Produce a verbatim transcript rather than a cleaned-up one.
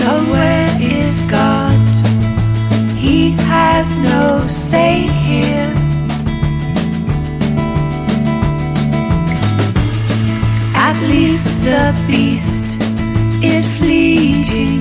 But where is God? He has no say here. At least the beast is fleeting.